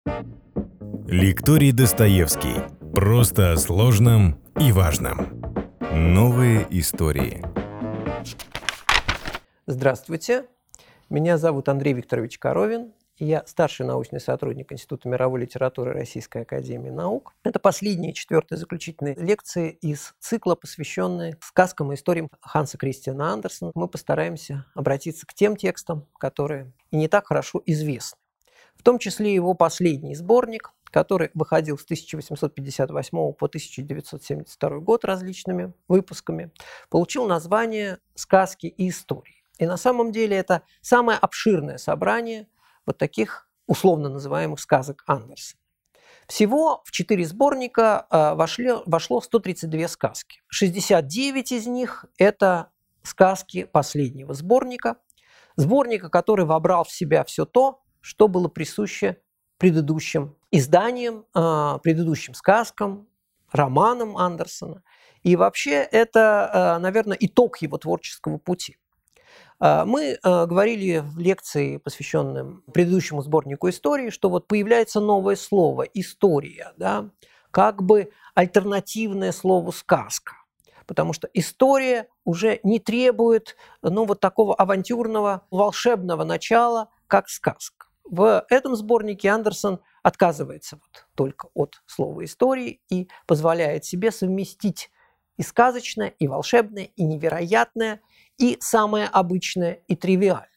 Лекторий Достоевский. Просто о сложном и важном. Новые истории. Здравствуйте, меня зовут Андрей Викторович Коровин, и я старший научный сотрудник Института мировой литературы Российской академии наук. Это последние, четвертые заключительные лекции из цикла, посвященные сказкам и историям Ханса Кристиана Андерсена. Мы постараемся обратиться к тем текстам, которые и не так хорошо известны. В том числе его последний сборник, который выходил с 1858 по 1972 год различными выпусками, получил название «Сказки и истории». И на самом деле это самое обширное собрание вот таких условно называемых сказок Андерсена. Всего в 4 сборника вошло 132 сказки. 69 из них – это сказки последнего сборника, который вобрал в себя все то, что было присуще предыдущим изданиям, предыдущим сказкам, романам Андерсена. И вообще это, наверное, итог его творческого пути. Мы говорили в лекции, посвященной предыдущему сборнику истории, что вот появляется новое слово «история», да, как бы альтернативное слову «сказка». Потому что история уже не требует вот такого авантюрного, волшебного начала, как сказка. В этом сборнике Андерсен отказывается только от слова «истории» и позволяет себе совместить и сказочное, и волшебное, и невероятное, и самое обычное, и тривиальное.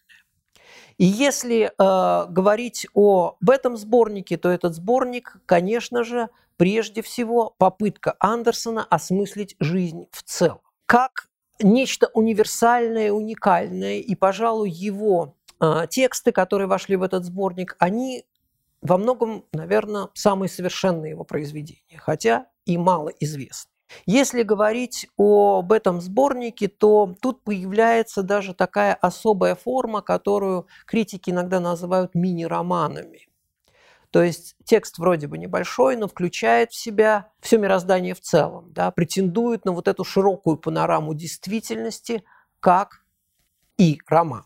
И если говорить об этом сборнике, то этот сборник, конечно же, прежде всего попытка Андерсена осмыслить жизнь в целом. Как нечто универсальное, уникальное, и, пожалуй, его тексты, которые вошли в этот сборник, они во многом, наверное, самые совершенные его произведения, хотя и малоизвестны. Если говорить об этом сборнике, то тут появляется даже такая особая форма, которую критики иногда называют мини-романами. То есть текст вроде бы небольшой, но включает в себя все мироздание в целом, да, претендует на вот эту широкую панораму действительности, как и роман.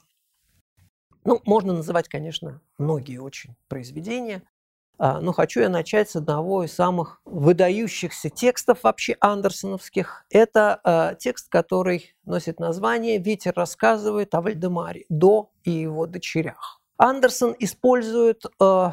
Можно называть, конечно, многие очень произведения, но хочу я начать с одного из самых выдающихся текстов вообще андерсеновских. Это текст, который носит название «Ветер рассказывает о Вальдемаре, До и его дочерях». Андерсен использует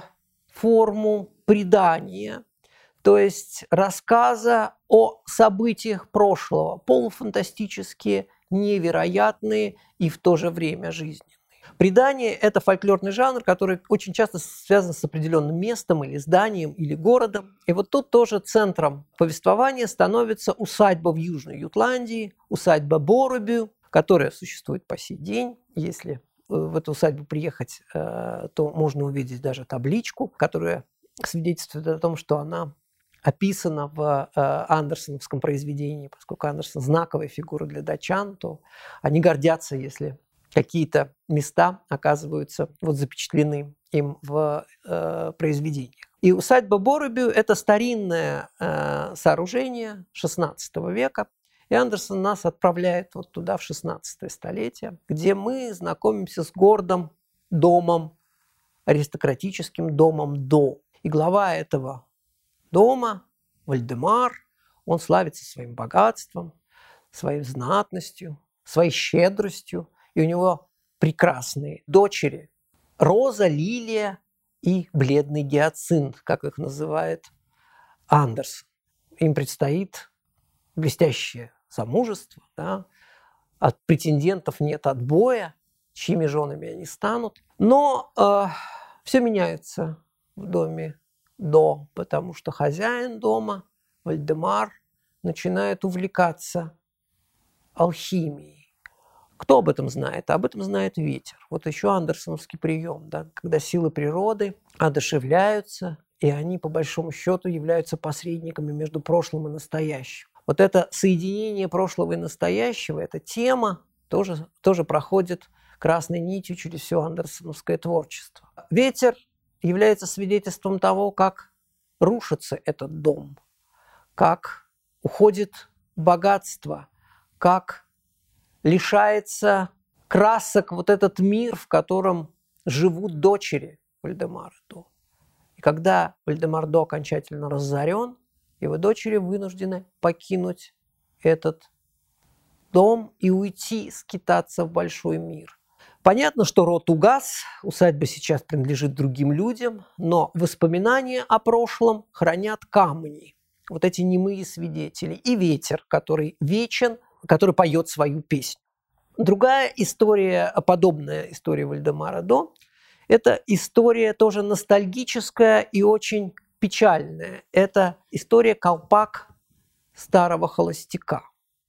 форму предания, то есть рассказа о событиях прошлого, полуфантастические, невероятные и в то же время жизненные. Предание – это фольклорный жанр, который очень часто связан с определенным местом или зданием, или городом. И вот тут тоже центром повествования становится усадьба в Южной Ютландии, усадьба Боробю, которая существует по сей день. Если в эту усадьбу приехать, то можно увидеть даже табличку, которая свидетельствует о том, что она описана в андерсеновском произведении. Поскольку Андерсен – знаковая фигура для датчан, то они гордятся, если какие-то места оказываются запечатлены им в произведениях. И усадьба Боробю – это старинное сооружение XVI века, и Андерсен нас отправляет туда, в XVI столетие, где мы знакомимся с гордым домом, аристократическим домом До. И глава этого дома, Вальдемар, он славится своим богатством, своей знатностью, своей щедростью. И у него прекрасные дочери – Роза, Лилия и бледный гиацинт, как их называет Андерсен. Им предстоит блестящее замужество, да? От претендентов нет отбоя, чьими женами они станут. Но все меняется в доме До, потому что хозяин дома, Вальдемар, начинает увлекаться алхимией. Кто об этом знает? Об этом знает ветер. Вот еще андерсеновский прием, да, когда силы природы одушевляются, и они, по большому счету, являются посредниками между прошлым и настоящим. Вот это соединение прошлого и настоящего, эта тема тоже проходит красной нитью через все андерсеновское творчество. Ветер является свидетельством того, как рушится этот дом, как уходит богатство, как лишается красок этот мир, в котором живут дочери Вальдемара До. И когда Вальдемар До окончательно разорен, его дочери вынуждены покинуть этот дом и уйти скитаться в большой мир. Понятно, что род угас, усадьба сейчас принадлежит другим людям, но воспоминания о прошлом хранят камни, вот эти немые свидетели, и ветер, который вечен, который поет свою песню. Другая история, подобная истории Вальдемара До, это история тоже ностальгическая и очень печальная. Это история «Колпак старого холостяка»,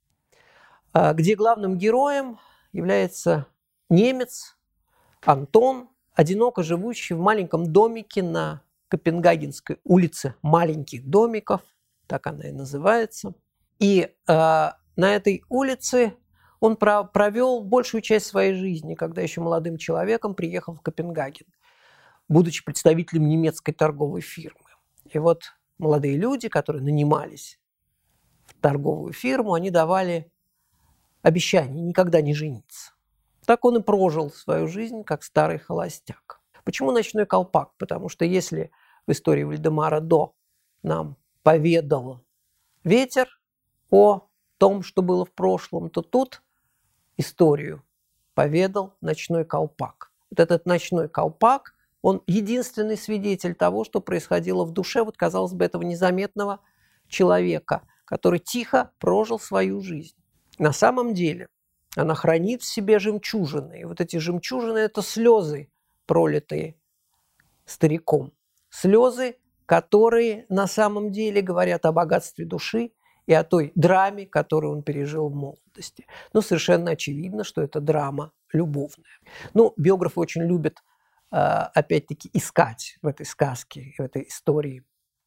где главным героем является немец Антон, одиноко живущий в маленьком домике на Копенгагенской улице маленьких домиков, так она и называется. И на этой улице он провел большую часть своей жизни, когда еще молодым человеком приехал в Копенгаген, будучи представителем немецкой торговой фирмы. И вот молодые люди, которые нанимались в торговую фирму, они давали обещание никогда не жениться. Так он и прожил свою жизнь, как старый холостяк. Почему «Ночной колпак»? Потому что если в истории Вальдемара До нам поведал ветер о том, что было в прошлом, то тут историю поведал «Ночной колпак». Вот этот «Ночной колпак», он единственный свидетель того, что происходило в душе, вот, казалось бы, этого незаметного человека, который тихо прожил свою жизнь. На самом деле она хранит в себе жемчужины. И вот эти жемчужины – это слезы, пролитые стариком. Слезы, которые на самом деле говорят о богатстве души и о той драме, которую он пережил в молодости. Но совершенно очевидно, что это драма любовная. Ну, биографы очень любят, опять-таки, искать в этой сказке, в этой истории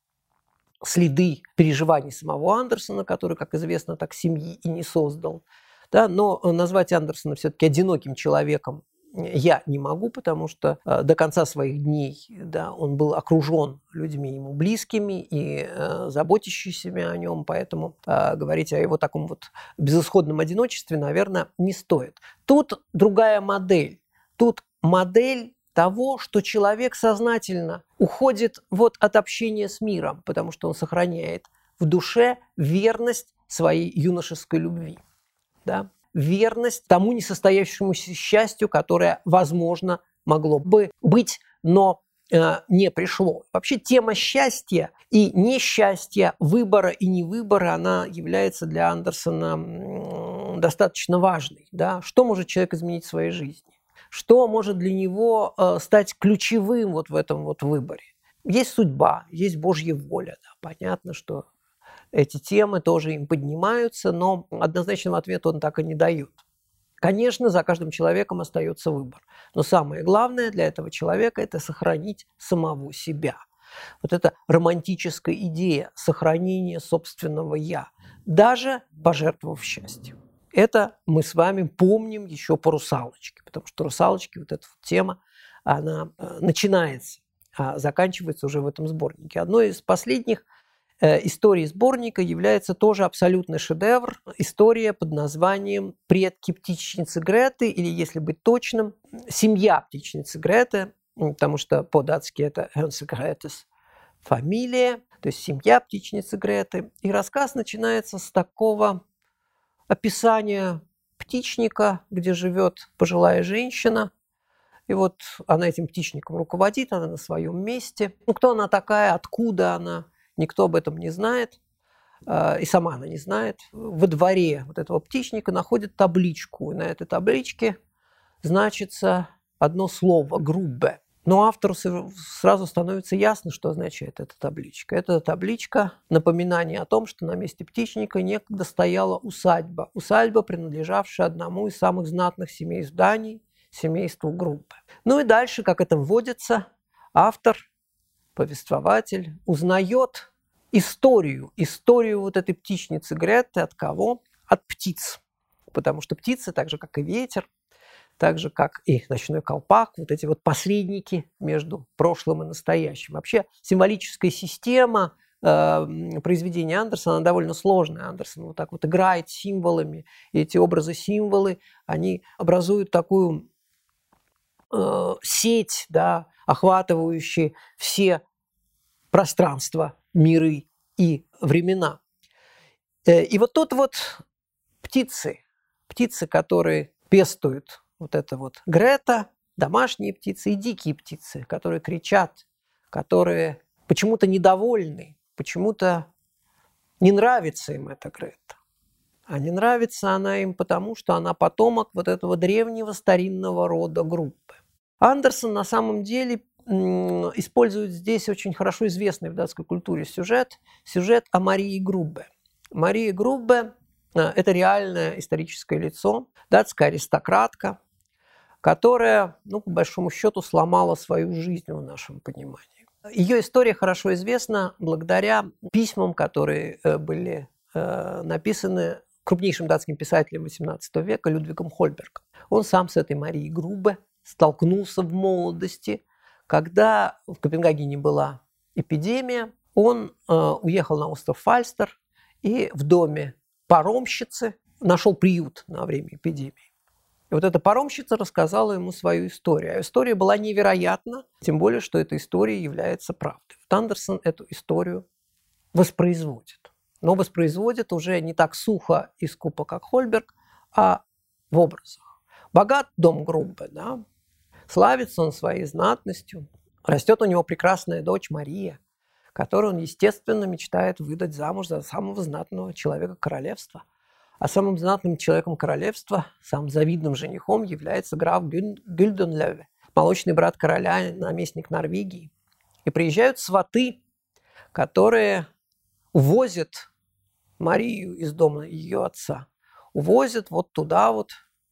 следы переживаний самого Андерсона, который, как известно, так семьи и не создал. Да, но назвать Андерсона все-таки одиноким человеком я не могу, потому что до конца своих дней, да, он был окружен людьми ему близкими и заботящимися о нем, поэтому говорить о его таком вот безысходном одиночестве, наверное, не стоит. Тут другая модель. Тут модель того, что человек сознательно уходит вот от общения с миром, потому что он сохраняет в душе верность своей юношеской любви. Да? Верность тому несостоявшемуся счастью, которое, возможно, могло бы быть, но не пришло. Вообще тема счастья и несчастья, выбора и невыбора, она является для Андерсона достаточно важной. Да? Что может человек изменить в своей жизни? Что может для него стать ключевым вот в этом вот выборе? Есть судьба, есть Божья воля. Да? Понятно, что эти темы тоже им поднимаются, но однозначного ответа он так и не дает. Конечно, за каждым человеком остается выбор. Но самое главное для этого человека – это сохранить самого себя. Вот эта романтическая идея сохранения собственного «я», даже пожертвовав счастьем. Это мы с вами помним еще по «Русалочке», потому что «Русалочки» вот эта тема, она начинается, а заканчивается уже в этом сборнике. Одной из последних истории сборника является тоже абсолютный шедевр. История под названием «Предки птичницы Греты», или, если быть точным, «Семья птичницы Греты», потому что по-датски это «Хенсе Гретес» фамилия, то есть «Семья птичницы Греты». И рассказ начинается с такого описания птичника, где живет пожилая женщина. И вот она этим птичником руководит, она на своем месте. Ну, кто она такая, откуда она? Никто об этом не знает, и сама она не знает. Во дворе вот этого птичника находят табличку, и на этой табличке значится одно слово «грубе». Но автору сразу становится ясно, что означает эта табличка. Эта табличка – напоминание о том, что на месте птичника некогда стояла усадьба. Усадьба, принадлежавшая одному из самых знатных семейств Дании, семейству Грубе. Ну и дальше, как это вводится, автор, повествователь узнает историю вот этой птичницы Греты. От кого? От птиц. Потому что птицы, так же, как и ветер, так же, как и ночной колпак, вот эти вот посредники между прошлым и настоящим. Вообще символическая система произведения Андерсона, она довольно сложная. Андерсон вот так вот играет символами, и эти образы-символы, они образуют такую сеть, да, охватывающие все пространства, миры и времена. И вот тут вот птицы, которые пестуют вот это вот Грета, домашние птицы и дикие птицы, которые кричат, которые почему-то недовольны, почему-то не нравится им эта Грета. А не нравится она им потому, что она потомок вот этого древнего старинного рода Груббе. Андерсон на самом деле использует здесь очень хорошо известный в датской культуре сюжет о Марии Груббе. Мария Груббе – это реальное историческое лицо, датская аристократка, которая, по большому счету, сломала свою жизнь в нашем понимании. Ее история хорошо известна благодаря письмам, которые были написаны крупнейшим датским писателем XVIII века Людвигом Хольбергом. Он сам с этой Марией Груббе столкнулся в молодости, когда в Копенгагене была эпидемия. Он уехал на остров Фальстер и в доме паромщицы нашел приют на время эпидемии. И вот эта паромщица рассказала ему свою историю. А история была невероятна, тем более, что эта история является правдой. Вот Андерсон эту историю воспроизводит. Но воспроизводит уже не так сухо и скупо, как Хольберг, а в образах. Богат дом Груббе, да? Славится он своей знатностью. Растет у него прекрасная дочь Мария, которую он, естественно, мечтает выдать замуж за самого знатного человека королевства. А самым знатным человеком королевства, самым завидным женихом является граф Гюльденлёве, молочный брат короля, наместник Норвегии. И приезжают сваты, которые увозят Марию из дома ее отца, увозят вот туда вот,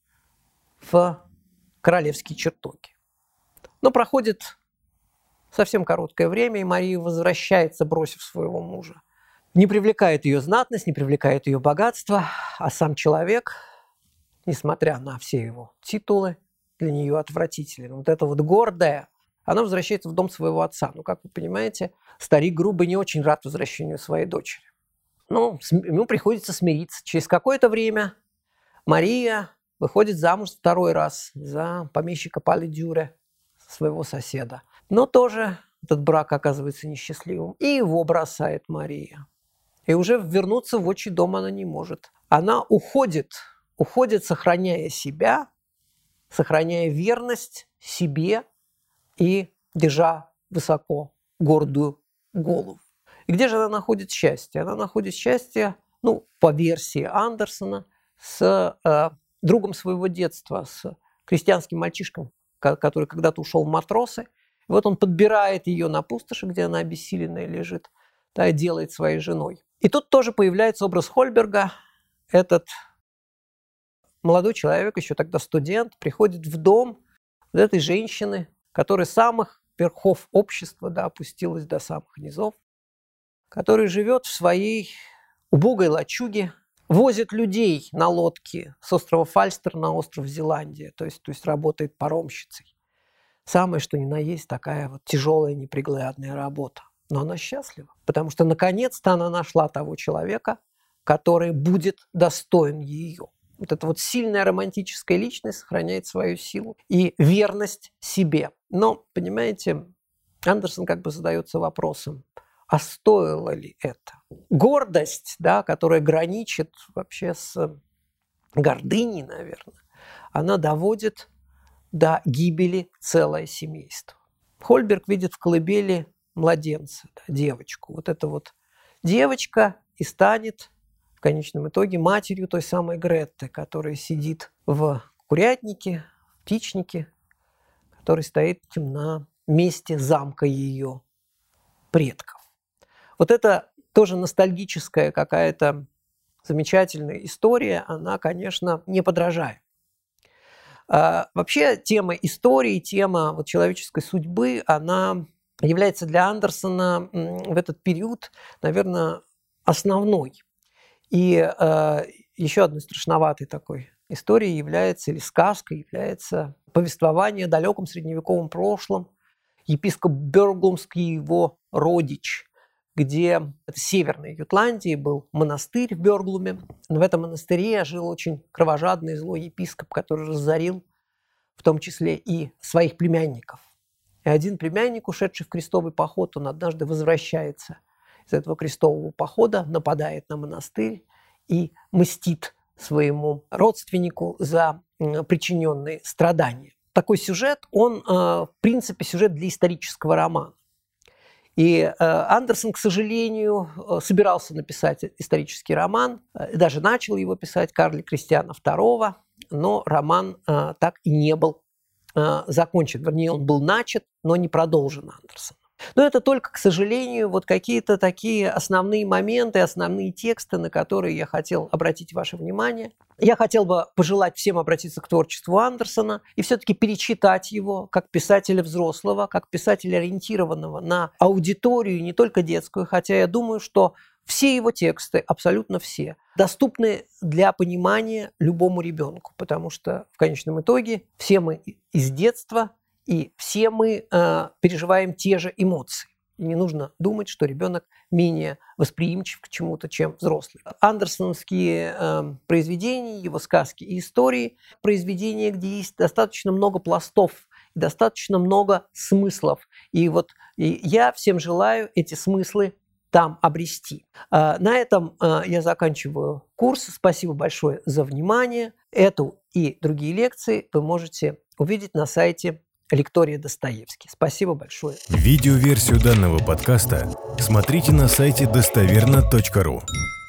в королевские чертоги. Но проходит совсем короткое время, и Мария возвращается, бросив своего мужа. Не привлекает ее знатность, не привлекает ее богатство, а сам человек, несмотря на все его титулы, для нее отвратителен. Вот это вот гордая, она возвращается в дом своего отца. Но, как вы понимаете, старик Груббе не очень рад возвращению своей дочери. Но ему приходится смириться. Через какое-то время Мария выходит замуж второй раз за помещика Пале Дюре, своего соседа. Но тоже этот брак оказывается несчастливым. И его бросает Мария. И уже вернуться в отчий дом она не может. Она уходит, сохраняя себя, сохраняя верность себе и держа высоко гордую голову. И где же она находит счастье? Она находит счастье, по версии Андерсона, с другом своего детства, с крестьянским мальчишкой, который когда-то ушел в матросы. И вот он подбирает ее на пустоши, где она обессиленная лежит, да, и делает своей женой. И тут тоже появляется образ Хольберга. Этот молодой человек, еще тогда студент, приходит в дом вот этой женщины, которая с самых верхов общества, да, опустилась до самых низов, которая живет в своей убогой лачуге, возит людей на лодке с острова Фальстер на остров Зеландия, то есть работает паромщицей. Самое, что ни на есть, такая вот тяжелая, неприглядная работа. Но она счастлива, потому что наконец-то она нашла того человека, который будет достоин ее. Вот эта вот сильная романтическая личность сохраняет свою силу и верность себе. Но, понимаете, Андерсон как бы задается вопросом, а стоило ли это? Гордость, да, которая граничит вообще с гордыней, наверное, она доводит до гибели целое семейство. Хольберг видит в колыбели младенца, да, девочку. Вот эта вот девочка и станет в конечном итоге матерью той самой Гретты, которая сидит в курятнике, в птичнике, который стоит на месте замка ее предков. Вот это тоже ностальгическая какая-то замечательная история, она, конечно, не подражает. Вообще тема истории, тема вот человеческой судьбы, она является для Андерсона в этот период, наверное, основной. И еще одной страшноватой такой историей является, или сказкой является повествование о далеком средневековом прошлом епископ Бёрглумский и его родич, где в Северной Ютландии был монастырь в Бёрглуме. В этом монастыре жил очень кровожадный злой епископ, который разорил в том числе и своих племянников. И один племянник, ушедший в крестовый поход, он однажды возвращается из этого крестового похода, нападает на монастырь и мстит своему родственнику за причиненные страдания. Такой сюжет, он, в принципе, сюжет для исторического романа. И Андерсон, к сожалению, собирался написать исторический роман, даже начал его писать, Карла Кристиана II, но роман так и не был закончен. Вернее, он был начат, но не продолжен Андерсоном. Но это только, к сожалению, вот какие-то такие основные моменты, основные тексты, на которые я хотел обратить ваше внимание. Я хотел бы пожелать всем обратиться к творчеству Андерсона и все-таки перечитать его как писателя взрослого, как писателя, ориентированного на аудиторию, не только детскую, хотя я думаю, что все его тексты, абсолютно все, доступны для понимания любому ребенку, потому что в конечном итоге все мы из детства, и все мы переживаем те же эмоции. И не нужно думать, что ребенок менее восприимчив к чему-то, чем взрослый. Андерсоновские произведения, его сказки и истории, произведения, где есть достаточно много пластов, достаточно много смыслов. И я всем желаю эти смыслы там обрести. На этом я заканчиваю курс. Спасибо большое за внимание. Эту и другие лекции вы можете увидеть на сайте Лектория Достоевский. Спасибо большое. Видеоверсию данного подкаста смотрите на сайте достоверно.ру.